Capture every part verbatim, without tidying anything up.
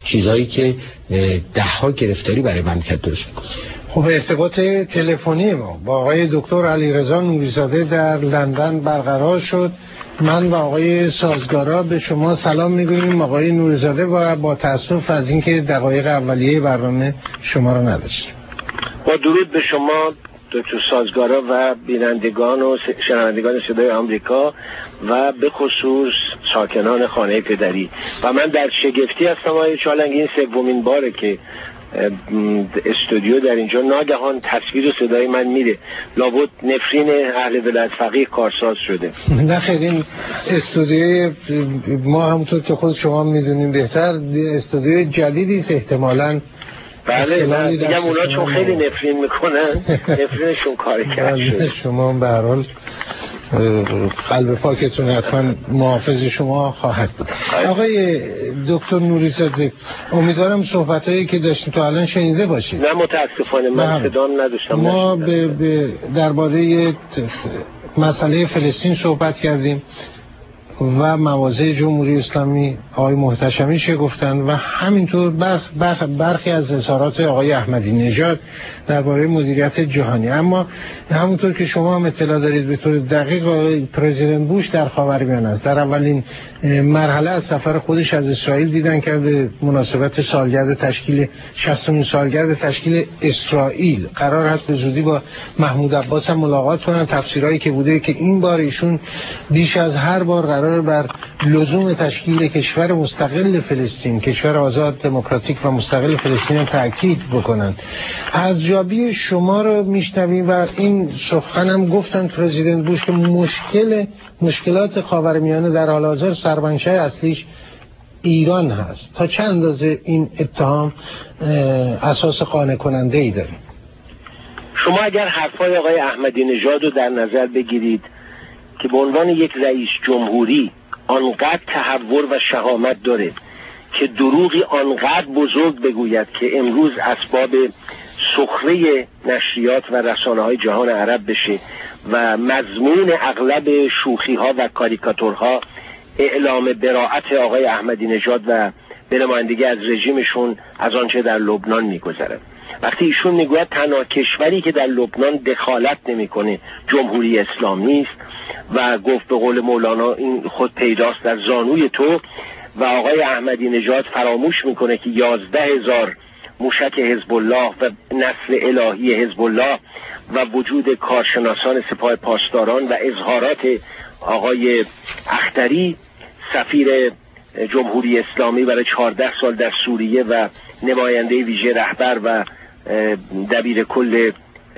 چیزایی که ده ها گرفتاری برای مملکت درست میکنه. خب ارتباط تلفنی ما با آقای دکتر علیرضا نوری‌زاده در لندن برقرار شد. من و آقای سازگارا به شما سلام میگوییم آقای نوری‌زاده و با تأسف از اینکه دقایق اولیه برنامه شما رو نداشتیم. با درود به شما دکتر سازگارا و بینندگان و شنوندگان صدای آمریکا و به خصوص ساکنان خانه پدری. و من در شگفتی هستم آقای چالنگ، این سومین باره که استودیو در اینجا ناگهان تصویر و صدای من میره. لابد نفرین اهل ولایت فقیه کارساز شده. نه خیر، این استودیو ما همونطور که خود شما میدونیم بهتر استودیو جدیدی است احتمالاً. بله من میگم اونا چون خیلی نفرین میکنن نفرینشون کاری کرده. شما به هر حال قلب پاکتون حتما محافظ شما خواهد بود. آقای دکتر نوری‌زاده، امیدوارم صحبتایی که داشتیم تا الان شنیده باشید. نه متاسفانه من صدام نداشتم. ما به, به درباره مسئله فلسطین صحبت کردیم و مواضع جمهوری اسلامی آقای محتشمی چه گفتند و همینطور برخ برخ برخی از اظهارات آقای احمدی نژاد درباره مدیریت جهانی. اما همونطور که شما هم اطلاع دارید به طور دقیق آقای پرزیدنت بوش در خاورمیانه است. در اولین مرحله از سفر خودش از اسرائیل دیدن که به مناسبت سالگرد تشکیل شصتمین سالگرد تشکیل اسرائیل قرار هست به زودی با محمود عباس هم ملاقات کنن. تفسیرایی که بوده که این بار ایشون بیش از هر بار قرار بر لزوم تشکیل کشور مستقل فلسطین، کشور آزاد دموکراتیک و مستقل فلسطین تاکید بکنند. ارزیابی شما رو میشنویم و این سخنم گفتن پرزیدنت بوش که مشکل مشکلات خاورمیانه در حال حاضر سرمنشأ اصلیش ایران هست. تا چند اندازه این اتهام اساس قانع کننده ای داره؟ شما اگر حرفای آقای احمدی نژاد رو در نظر بگیرید که به عنوان یک رئیس جمهوری آنقدر تهور و شهامت داره که دروغی آنقدر بزرگ بگوید که امروز اسباب سخره نشریات و رسانه های جهان عرب بشه و مضمون اغلب شوخی ها و کاریکاتورها اعلام براءت آقای احمدی نژاد و به نمایندگی از رژیمشون از آنچه در لبنان میگذره. وقتی ایشون میگوید تنها کشوری که در لبنان دخالت نمیکنه جمهوری اسلامی است و گفت به قول مولانا این خود پیداست در زانوی تو، و آقای احمدی نژاد فراموش میکنه که یازده هزار موشک حزب الله و نسل الهی حزب الله و وجود کارشناسان سپاه پاسداران و اظهارات آقای اختری سفیر جمهوری اسلامی برای چهارده سال در سوریه و نماینده ویژه رهبر و دبیر کل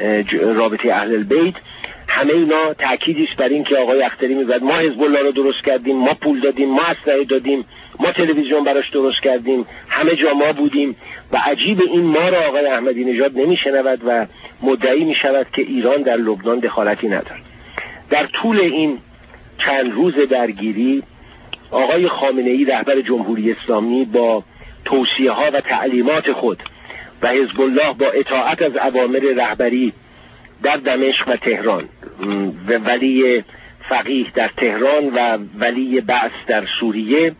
رابطه اهل البیت، همه اینا تأکیدی است بر این که آقای اختری میگوید ما حزب الله رو درست کردیم، ما پول دادیم، ما اسلحه دادیم، ما تلویزیون براش درست کردیم، همه جا ما بودیم. و عجیب این ما را آقای احمدی نژاد نمیشنود و مدعی میشود که ایران در لبنان دخالتی ندارد. در طول این چند روز درگیری آقای خامنه‌ای رهبر جمهوری اسلامی با توصیه ها و تعلیمات خود و حزب الله با اطاعت از اوامر رهبری در دمشق و تهران و ولی فقیه در تهران و ولی بعث در سوریه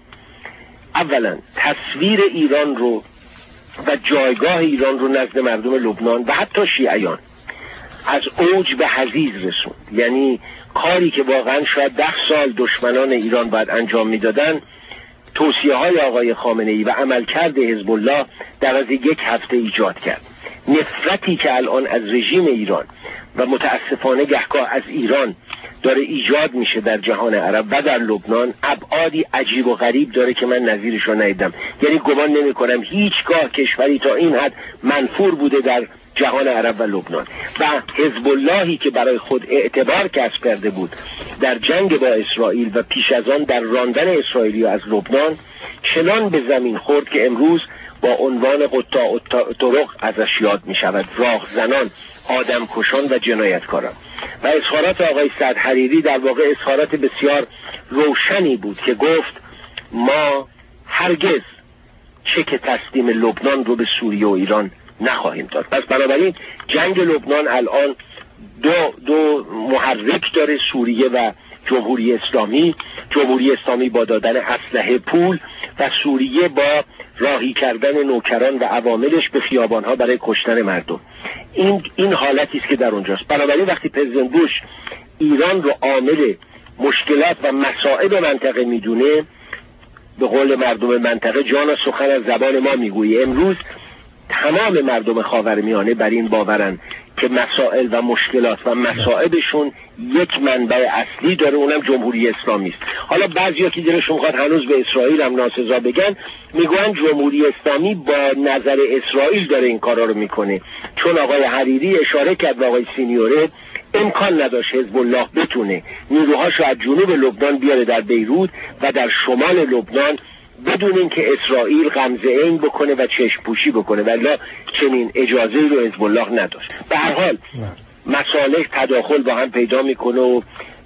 اولا تصویر ایران رو و جایگاه ایران رو نزد مردم لبنان و حتی شیعیان از اوج به حضیض رسوند. یعنی کاری که واقعا شاید ده سال دشمنان ایران باید انجام میدادن، توصیه های آقای خامنه‌ای و عملکرد حزب الله در از یک هفته ایجاد کرد. نفرتی که الان از رژیم ایران و متاسفانه گهگاه از ایران داره ایجاد میشه در جهان عرب و در لبنان ابعادی عجیب و غریب داره که من نظیرش رو ندیدم. یعنی گمان نمی کنم هیچگاه کشوری تا این حد منفور بوده در جهان عرب و لبنان. و حزب اللهی که برای خود اعتبار کسب کرده بود در جنگ با اسرائیل و پیش از آن در راندن اسرائیلی از لبنان، چنان به زمین خورد که امروز با عنوان قطاع طرق ازش یاد می شود، راه زنان، آدم کشان و جنایتکاران. و اظهارات آقای سعد حریری در واقع اظهارات بسیار روشنی بود که گفت ما هرگز چک تسلیم لبنان رو به سوریه و ایران نخواهیم داد. پس بنابراین جنگ لبنان الان دو, دو محرک داره، سوریه و جمهوری اسلامی. جمهوری اسلامی با دادن اسلحه، پول، و سوریه با راهی کردن نوکران و عواملش به خیابانها برای کشتن مردم. این این حالتی است که در اونجاست. بنابراین وقتی پرزیدنت بوش ایران رو عامل مشکلات و مصائب منطقه میدونه، به قول مردم منطقه جان و سخن از زبان ما میگویی. امروز تمام مردم خاورمیانه بر این باورن که مسائل و مشکلات و مصائبشون یک منبع اصلی داره، اونم جمهوری اسلامی است. حالا بعضیا که دلشون میخواد هنوز به اسرائیل هم ناسزا بگن، میگن جمهوری اسلامی با نظر اسرائیل داره این کارا رو میکنه، چون آقای حریری اشاره کرد و آقای سینیوره امکان نداشت حزب الله بتونه نیروهاشو از جنوب لبنان بیاره در بیروت و در شمال لبنان بدون اینکه اسرائیل غمزه عین بکنه و چشم پوشی بکنه، ولی چنین اجازه‌ای رو حزب الله نداشت. به هر حال مصالح تداخل با هم پیدا میکنه و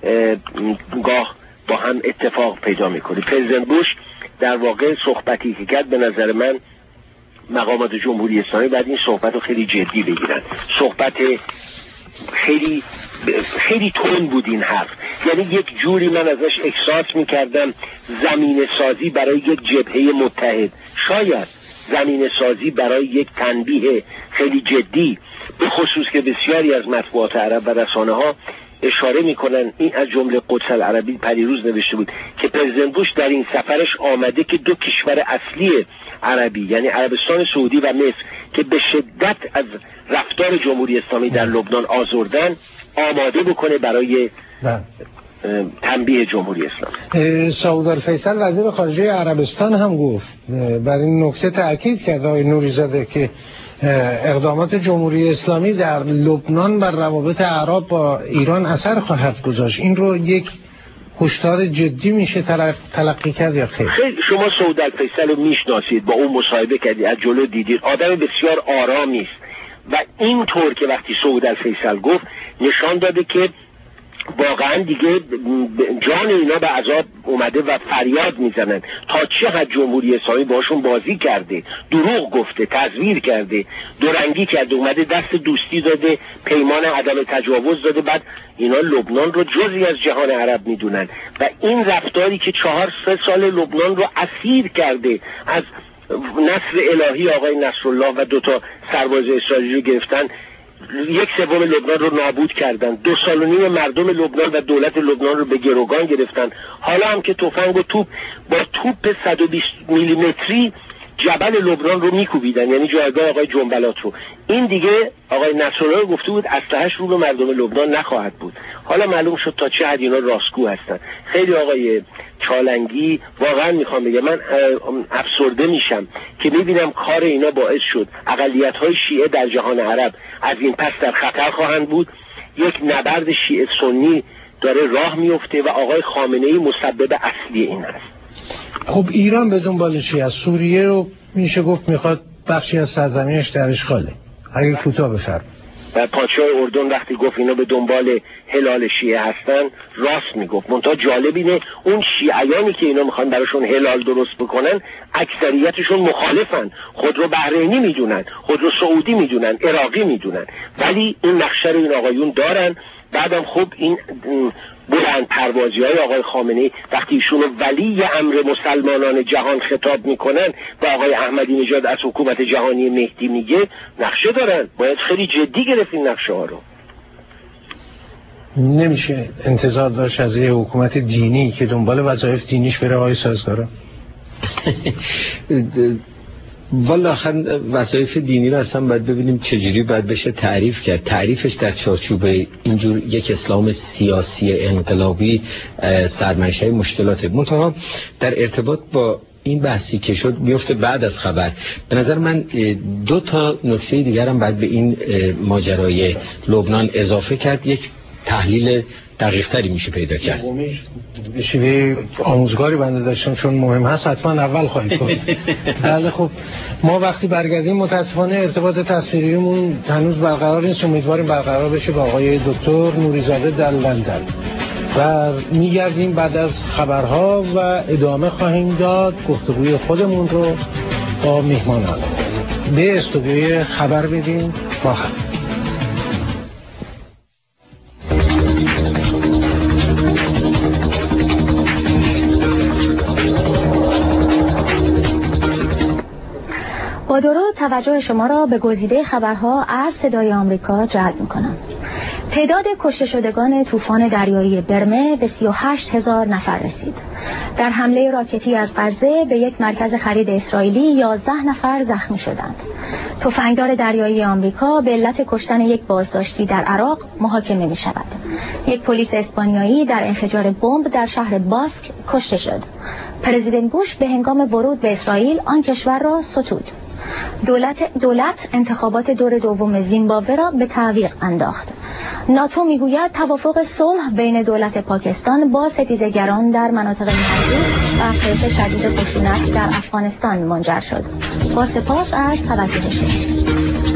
گاه با هم اتفاق پیدا میکنه. پرزیدنت بوش در واقع صحبتی که کرد، به نظر من مقامات جمهوری اسلامی بعد این صحبت رو خیلی جدی بگیرن. صحبت خیلی خیلی تند بود این حرف، یعنی یک جوری من ازش احساس میکردم زمین سازی برای یک جبهه متحد، شاید زمین سازی برای یک تنبیه خیلی جدی، به خصوص که بسیاری از مطبوعات عرب و رسانه ها اشاره میکنن، این از جمله قدس العربی پریروز نوشته بود که پرزیدنت بوش در این سفرش آمده که دو کشور اصلی عربی یعنی عربستان سعودی و مصر که به شدت از رفتار جمهوری اسلامی در لبنان آزردن آماده بکنه برای تنبیه جمهوری اسلامی. سعود الفیصل وزیر خارجه عربستان هم گفت، بر این نکته تأکید کرد آقای نوری‌زاده که اقدامات جمهوری اسلامی در لبنان بر روابط عرب با ایران اثر خواهد گذاشت. این رو یک هشدار جدی میشه تلقی کرد یا خیر؟ خیلی شما سعود الفیصل رو میشناسید، با اون مصاحبه کردید، از جلو دیدید، آدم بسیار آرامی است و اینطور که وقتی سعود الفیصل گفت نشان داده که واقعا دیگه جان اینا به عذاب اومده و فریاد میزنن تا چه حد جمهوری اسلامی باشون بازی کرده، دروغ گفته، تزویر کرده، دورنگی کرده، اومده دست دوستی داده، پیمان عدم تجاوز داده، بعد اینا لبنان رو جزئی از جهان عرب میدونن و این رفتاری که چهار سه سال لبنان رو اسیر کرده، از نصر الهی آقای نصرالله و دوتا سرباز اسرائیلی رو گرفتن، یک سوم لبنان رو نابود کردن، دو سال و نیم مردم لبنان و دولت لبنان رو به گروگان گرفتن، حالا هم که تفنگ و توپ با توپ صد و بیست میلیمتری جبل لبنان رو میکوبیدن، یعنی جایگاه آقای جنبلات رو. این دیگه آقای نصرالله گفته بود اسلحه‌اش رو به مردم لبنان نخواهد بود. حالا معلوم شد تا چه حد اینا راستگو هستن. خیلی آقای چالنگی، واقعا میخوام بگم من افسرده میشم که میبینم کار اینا باعث شد اقلیت‌های شیعه در جهان عرب از این پس در خطر خواهند بود. یک نبرد شیعه سنی داره راه میفته و آقای خامنه‌ای مسبب اصلی این است. خب ایران به دنبال چی از سوریه رو میشه گفت میخواد بخشی از سرزمینش در اشغاله؟ اگه کوتاه بفرمایید. و پادشاه اردن وقتی گفت اینا به دنبال هلال شیعه هستن راست میگفت، منتها جالب اینه اون شیعیانی که اینا میخوان براشون هلال درست بکنن اکثریتشون مخالفن، خود رو بحرینی میدونن، خود رو سعودی میدونن، عراقی میدونن، ولی این نقشه رو این آقایون دارن. بعدم خب این بلند پروازی های آقای خامنه‌ای وقتی ایشون ولی امر مسلمانان جهان خطاب میکنن و آقای احمدی نژاد از حکومت جهانی مهدی میگه نقشه دارن، باید خیلی جدی گرفت این نقشه ها رو. نمیشه انتظار داشت از یه حکومت دینی که دنبال وظایف دینیش بره آقای سازگارا؟ والا آخر وظایف دینی رو اصلا باید ببینیم چجوری باید بشه تعریف کرد. تعریفش در چارچوب اینجور یک اسلام سیاسی انقلابی سرمنشأ مشکلاته. منتها در ارتباط با این بحثی که شد میفته بعد از خبر. به نظر من دو تا نکته دیگر هم باید به این ماجرای لبنان اضافه کرد. یک تحلیل دقیق تری میشه پیدا کرد. به شیوه آموزگاری بنده داشتم چون مهم هست حتما اول خواهید گفت. بله خب ما وقتی برگردیم متاسفانه ارتباط تصویریمون هنوز برقرار نیست، امیدواریم برقرار بشه با آقای دکتر نوری‌زاده در لندن و میگردیم بعد از خبرها و ادامه خواهیم داد گفتگوی خودمون رو با میهمانان. به استودیوی خبر بدیم با خبر. با درود توجه شما را به گزیده خبرها از صدای آمریکا جلب می‌کنم. تعداد کشته شدگان طوفان دریایی برمه به سی و هشت هزار نفر رسید. در حمله راکتی از غزه به یک مرکز خرید اسرائیلی یازده نفر زخمی شدند. تفنگدار دریایی آمریکا به علت کشتن یک بازداشتی در عراق محاکمه می‌شود. یک پلیس اسپانیایی در انفجار بمب در شهر باسک کشته شد. پرزیدنت بوش به هنگام ورود به اسرائیل آن کشور را ستود. دولت دولت انتخابات دور دوم زیمبابوه را به تعویق انداخت. ناتو میگوید توافق صلح بین دولت پاکستان با ستیزگران در مناطق مرزی و افزایش شدید خشونت در افغانستان منجر شد. با سپاس از توجه شما.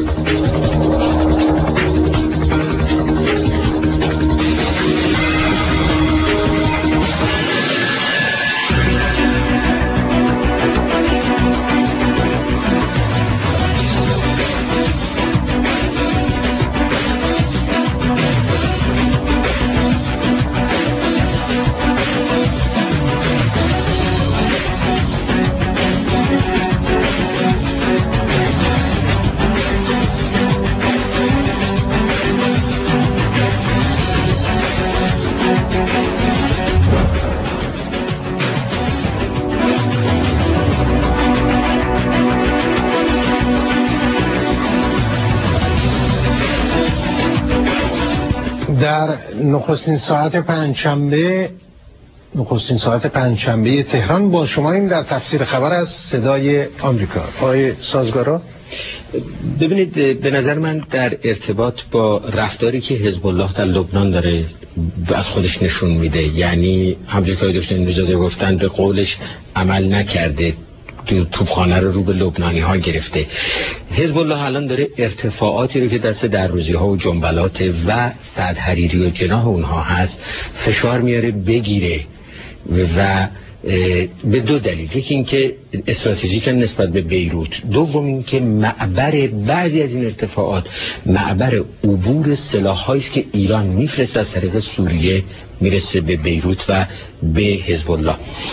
در نخستین ساعت پنجشنبه نخستین ساعت پنجشنبه تهران با شما این در تفسیر خبر از صدای آمریکا. آقای سازگارا، ببینید، به نظر من در ارتباط با رفتاری که حزب الله در لبنان داره از خودش نشون میده، یعنی همونجوری که دکتر نوری‌زاده گفتن به قولش عمل نکرده، توپخانه رو رو به لبنانی ها گرفته. حزب الله الان داره ارتفاعاتی رو که دست دروزی ها و جنبلات و سعد حریری و جناح اونها هست فشار میاره بگیره و به دو دلیل. یکی این که استراتژیک نسبت به بیروت، دوم این که معبر بعضی از این ارتفاعات معبر عبور سلاح‌هایی است که ایران میفرسته از طریق سوریه میرسه به بیروت و به حزب الله.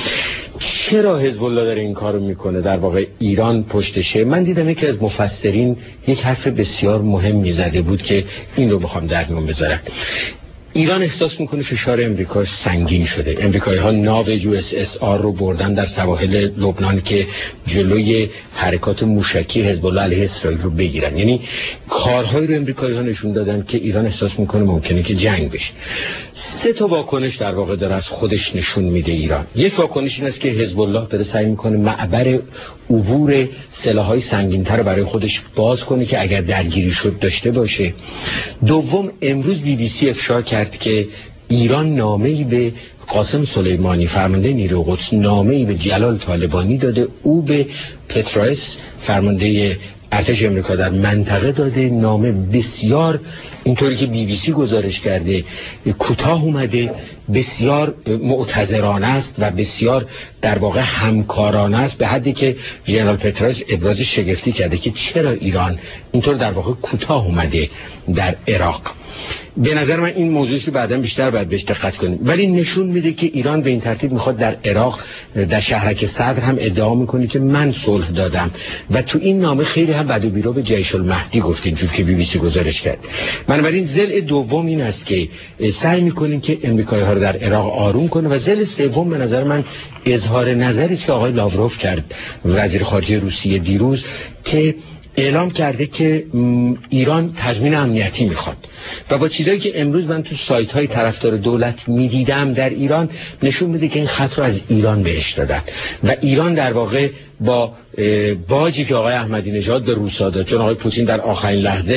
چرا حزب الله داره این کارو میکنه؟ در واقع ایران پشتشه. من دیدم یکی از مفسرین یک حرف بسیار مهمی زده بود که این رو بخوام در میون بذارم. ایران احساس میکنه فشار امریکا سنگین شده. امریکایی ها ناو یو اس اس آر رو بردن در سواحل لبنان که جلوی حرکات موشکی حزب الله علیه اسرائیل رو بگیرن. یعنی کارهایی رو امریکایی ها نشون دادن که ایران احساس میکنه ممکنه که جنگ بشه. سه تا واکنش در واقع داره از خودش نشون میده ایران. یک واکنش این است که حزب الله داره سعی میکنه معبر عبور سلاح‌های سنگین‌تر رو برای خودش باز کنه که اگر درگیری شد داشته باشه. دوم، امروز بی بی سی افشا کرد که ایران نامه‌ای به قاسم سلیمانی فرمانده نیروی قدس، نامه‌ای به جلال طالبانی داده، او به پترائس فرمانده ارتش امریکا در منطقه داده. نامه بسیار اینطوری که بی بی سی گزارش کرده کوتاه اومده، بسیار معتذرانه است و بسیار در واقع همکارانه است، به حدی که ژنرال پترائس ابراز شگفتی کرده که چرا ایران اینطور در واقع کوتاه اومده در عراق. به نظر من این موضوعی که بعداً بیشتر باید بهش دقت کنیم، ولی نشون میده که ایران به این ترتیب میخواد در عراق در شهرک صدر هم ادعا میکنه که من صلح دادم و تو این نامه خیلی هم بد و بیرا به جیش المهدی گفت، اینجور که بی بی سی گزارش کرد. بنابراین ضلع دوم این است که سعی میکنیم که امریکایی ها رو در عراق آروم کنه و ضلع سوم به نظر من اظهار نظری است که آقای لاوروف کرد، وزیر خارجه روسیه، دیروز که اعلام کرده که ایران تضمین امنیتی میخواد و با چیزایی که امروز من تو سایت های طرفدار دولت میدیدم در ایران نشون میده که این خط رو از ایران بهش دادن و ایران در واقع با باجی که آقای احمدی نژاد به روسا داد، چون آقای پوتین در آخرین لحظه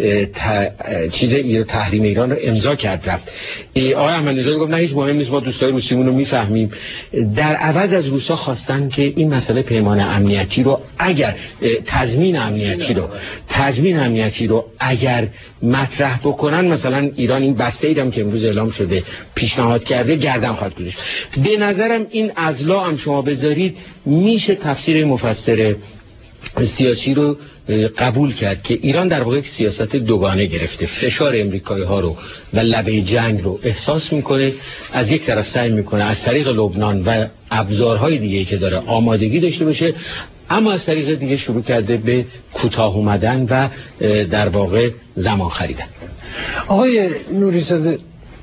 چیز تحریم ایران رو امضا کرد رفت، آقای احمدی نژاد گفت نه هیچ مهم نیست، ما دوستای روسیمون رو میفهمیم. در عوض از روسا خواستن که این مسئله پیمان امنیتی رو اگر تضمین امنیتی رو تضمین امنیتی رو اگر مطرح بکنن، مثلا ایران این بسته ایرم که امروز اعلام شده پیشنهاد کرده گردن خواهد گذاشت. به نظرم این ازلا هم شما بذارید میشه تفسیر مفسر سیاسی رو قبول کرد که ایران در واقع سیاست دوگانه گرفته، فشار امریکایی ها رو و لبه جنگ رو احساس میکنه، از یک طرف سعی میکنه از طریق لبنان و ابزارهای دیگه که داره آمادگی داشته باشه، اما از طریق دیگه شروع کرده به کوتاه اومدن و در واقع زمان خریدن. آقای نوری‌زاده،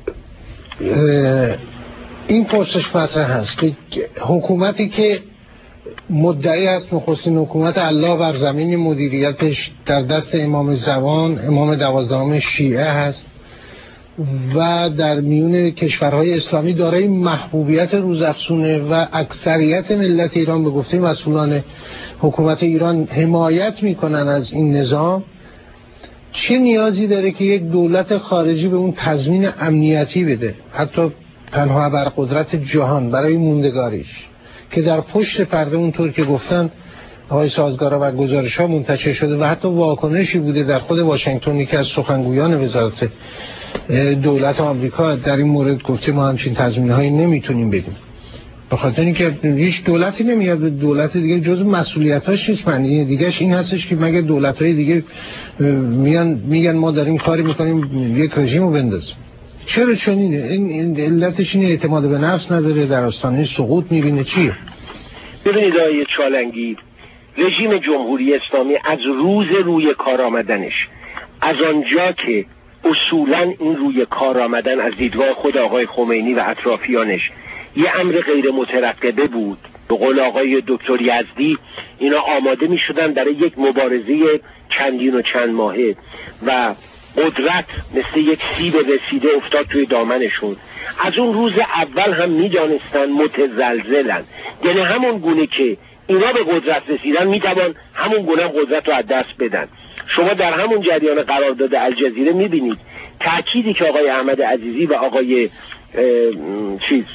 این پرسش مطرح هست که حکومتی که مدعی است نخستین حکومت الله بر زمین، مدیریتش در دست امام زمان، امام دوازدهم شیعه هست و در میون کشورهای اسلامی دارای محبوبیت روزافزونه و اکثریت ملت ایران به گفته مسئولان حکومت ایران حمایت میکنن از این نظام، چه نیازی داره که یک دولت خارجی به اون تضمین امنیتی بده، حتی تنها بر قدرت جهان برای موندگاریش، که در پشت پرده اونطور که گفتن آقای سازگارا و گزارش ها منتشر شده و حتی واکنشی بوده در خود واشنگتن که از سخنگویان وزارت دولت آمریکا در این مورد گفته ما همچین تضمین‌هایی نمیتونیم بدیم، به خاطر اینکه هیچ دولتی نمیاد به دولت دیگه جزء مسئولیتاش نیست. معنی دیگهش این هستش که مگه دولت‌های دیگه میان میگن ما داریم کاری میکنیم یک رژیمو بندازیم. چرا چنینه؟ این علتش اینه اعتماد به نفس نداره، در آستانه سقوط میبینه. چیه؟ ببینید آقای چالنگی، رژیم جمهوری اسلامی از روز روی کار آمدنش، از آنجا که اصولا این روی کار آمدن از دیدگاه خود آقای خمینی و اطرافیانش یه امر غیر مترقبه بود، به قول آقای دکتر یزدی اینا آماده می شدن برای یک مبارزه چندین و چند ماهه و قدرت مثل یک سیب رسیده افتاد توی دامنشون. از اون روز اول هم می دانستن متزلزلن، یعنی همون گونه که اینا به قدرت رسیدن می توان همون گونه قدرت رو از دست بدن. شما در همون جریان قرارداد الجزیره می بینید تأکیدی که آقای احمد عزیزی و آقای چیز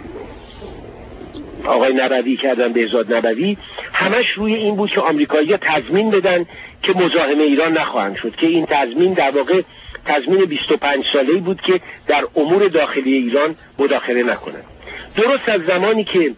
آقای نبوی کردن، بهزاد نبوی، همش روی این بود که آمریکایی‌ها تضمین بدن که مزاحم ایران نخواهند شد، که این تضمین در واقع تضمین بیست و پنج ساله‌ای بود که در امور داخلی ایران مداخله نکنند. درست از زمانی که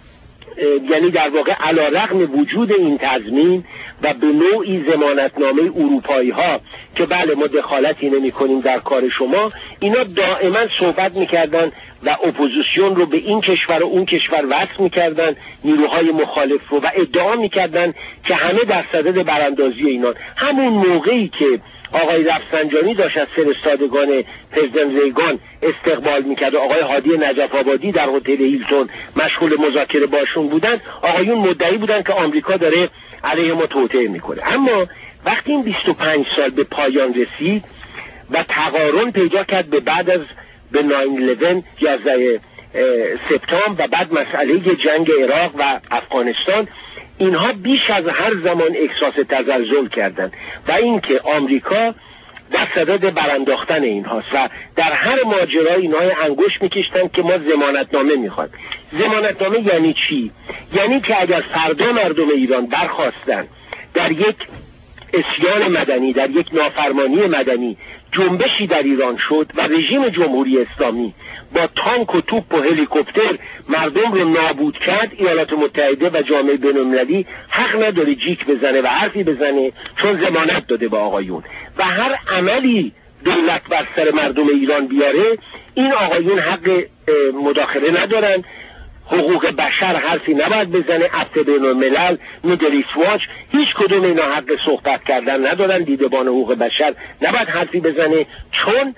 یعنی در واقع علی‌رغم وجود این تضمین و به نوعی ضمانتنامه اروپایی ها که بله ما دخالتی نمی کنیم در کار شما، اینا دائما صحبت میکردن و اپوزیسیون رو به این کشور و اون کشور وصل میکردن، نیروهای مخالف رو، و ادعا میکردن که همه در صدد براندازی اینان. همون موقعی که آقای رفسنجانی داشت از فرستادگان پرزیدنت ریگان استقبال میکرد و آقای هادی نجف آبادی در هتل هیلتون مشغول مذاکره باشون بودن، آقایون مدعی بودن که آمریکا داره علیه ما توطئه میکنه. اما وقتی این بیست و پنج سال به پایان رسید و تقارن پیدا کرد به بعد از به ناین الیون یازده سپتامبر و بعد مسئله جنگ عراق و افغانستان، اینها بیش از هر زمان احساس تزلزل کردند و اینکه آمریکا در صدد برانداختن اینهاست و در هر ماجرای اینها انگشت میکشتن که ما ضمانتنامه میخواد. ضمانتنامه یعنی چی؟ یعنی که اگر فردا مردم ایران برخواستن در یک اسیان مدنی، در یک نافرمانی مدنی جنبشی در ایران شد و رژیم جمهوری اسلامی با تانک و توپ و هلیکوپتر مردم رو نابود کرد، ایالات متحده و جامعه بین‌المللی حق نداره جیک بزنه و حرفی بزنه، چون ضمانت داده به آقایون. و هر عملی دولت بر سر مردم ایران بیاره، این آقایون حق مداخله ندارن. حقوق بشر حرفی نباید بزنه، عفو بین‌الملل، میدلیست واچ، هیچ کدوم اینا حق صحبت کردن ندارن. دیدبان حقوق بشر نباید حرفی بزنه، چون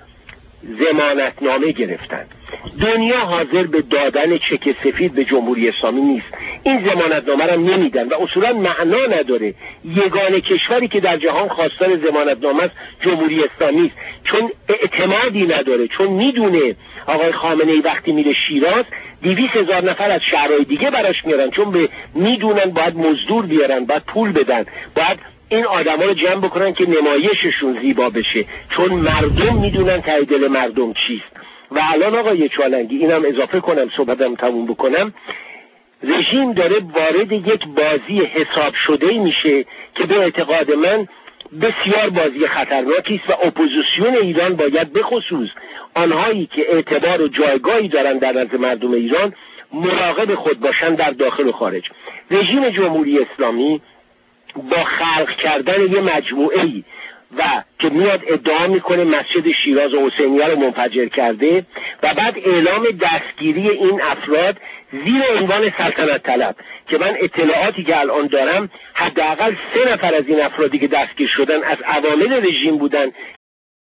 ضمانتنامه گرفتن. دنیا حاضر به دادن چک سفید به جمهوری اسلامی نیست. این ضمانتنامه را نمیدن و اصولا معنا نداره. یگانه کشوری که در جهان خواستار ضمانتنامه است جمهوری اسلامی است، چون اعتمادی نداره، چون میدونه آقای خامنه‌ای وقتی میره شیراز دویست هزار نفر از شهرهای دیگه براش میارن، چون به میدونن باید مزدور بیارن، باید پول بدن، باید این آدما رو جمع بکنن که نمایششون زیبا بشه، چون مردم میدونن ته دل مردم چیست. و الان آقای چالنگی، اینم اضافه کنم صحبتم تموم بکنم، رژیم داره وارد یک بازی حساب شده میشه که به اعتقاد من بسیار بازی خطرناکی است و اپوزیسیون ایران باید به خصوص آنهایی که اعتبار و جایگاهی دارن در نزد مردم ایران مراقب خود باشن در داخل و خارج. رژیم جمهوری اسلامی با خلق کردن یه مجموعه‌ای و که میاد ادعا میکنه مسجد شیراز و حسینیه رو منفجر کرده و بعد اعلام دستگیری این افراد زیر عنوان سلطنت طلب که من اطلاعاتی که الان دارم حداقل سه نفر از این افرادی که دستگیر شدن از عوامل رژیم بودن